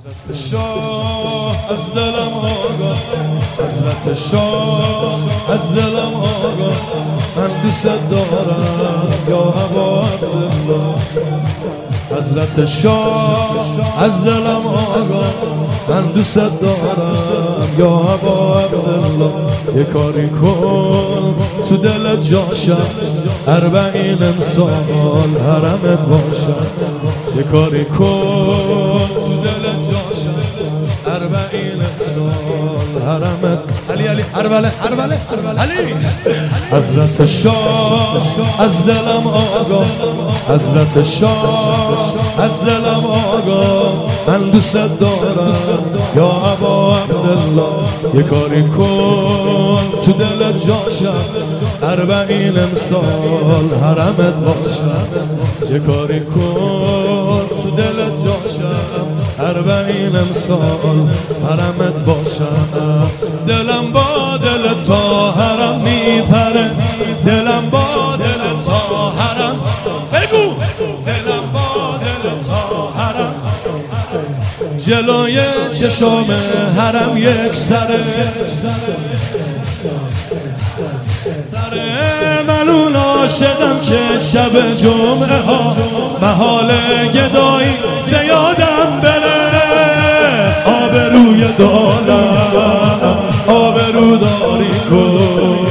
شاه از دلم آگاه، حضرت شاه از دلم آگاه، من دوست دارم یا ابا عبدالله. حضرت شاه از دلم آگاه، من دوست دارم یا ابا عبدالله. یه کاری کن تو دل جاشم، 40 امسال حرمت باشم. یه کاری کن تو دل جاشم، 40 امسال حرمت. علی علی اربله اربله علی. حضرت شاه از دلم آگاه، حضرت شاه از دلم آگاه، من دوست دارم یا ابا عبدالله. یه کاری کن تو دل جاشم، 40 امسال حرمت باشم. یه کاری کن تو دل جاشم، 40 امسال حرمت باشم. دلم با دل تا حرم میپره، دلم با دل تا حرم. بگو دلم با دل تا حرم، جلوی چشام حرم یک سره. ملون عاشقم که شب جمعه ها محال گدایی زیادم بره. آبروی دارم آبرو داری کن،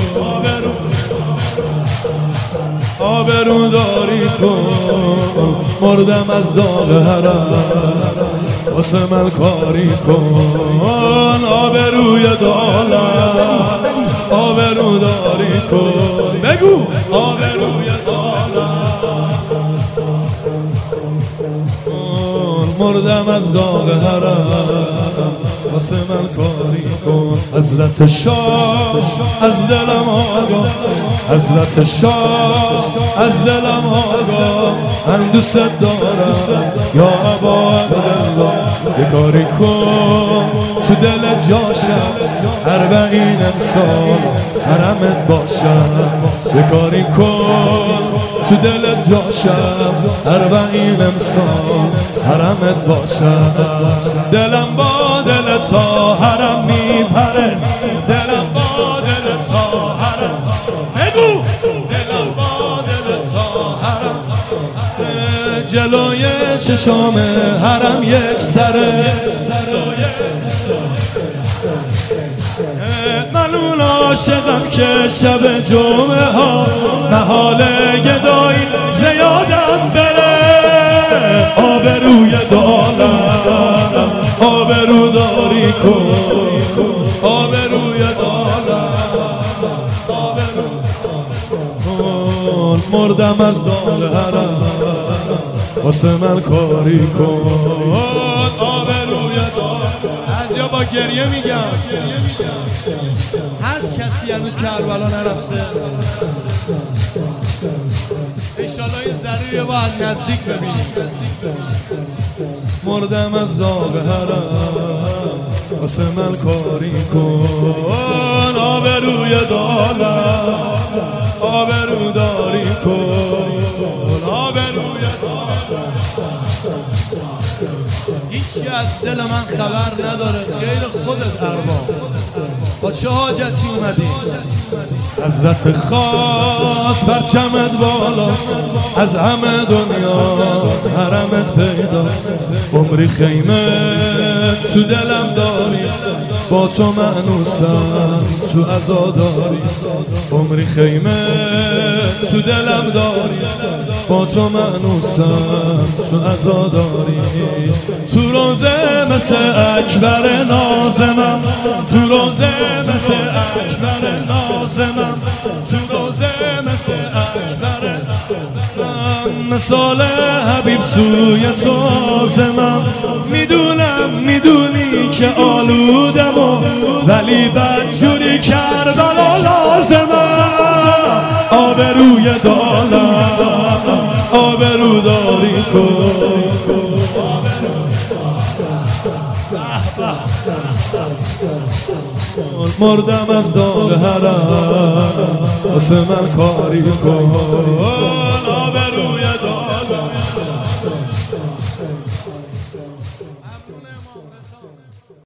آبرو داری کن. مردم از داغ حرم، واسه من کاری کن. آبروی دارم آبرو داری کن. بگو آبروی دارم، مردم از داغ حرم، واسه من کاری کن. حضرت شاه از دلم آگاه، حضرت شاه از دلم آگاه، من دوست دارم یا ابا عبدالله. یه کاری کن تو دل جاشم، 40 امسال حرمت باشم. یه کاری کن تو دل جاشم، 40 امسال حرمت باشم. دلم با دل تا حرم میپره، دلم با دل تا حرم. بگو دلم با دل تا حرم، جلوی چشام حرم یک سره. ملون عاشقم که شب جمعه ها محال گدایی زیادم بره. آبروی دارم آبرو داری کن، آبروی دارم آبرو کن. مردم از داغ حرم، واسه من کاری کن. آبروی دارم. از جا با گریه میگم، هست کسی هنوز کربلا نرفته؟ انشالله این ضروری رو باید نزدیک ببینیم. مردم از داغ حرم، واسه من کاری کن. آبروی دارم آبرو داری کن، آبروی دارم. هیچی از دل من خبر نداره غیر خودت ارباب. با چه حاجتی اومدی؟ حضرت خاص پرچمت بالاست، از همه دنیا حرمت پیداست. عمری خیمه تو دلم داری، با تو مأنوسم تو عزاداری. عمری خیمه تو دلم داری، با تو مأنوسم تو عزاداری. تو روزه مثل اکبر نازمم، تو روزه مثل اکبر نازمم، تو روزه مثل اکبر نازمم. مثال حبیب سوی تو آزمم. میدونی که آلودم ولی بدجوری کربلا لازمم. آبروی دارم آبرو داری کن. مردم از داغ حرم، واسه من کاری کن. آبروی دارم جون امام رضا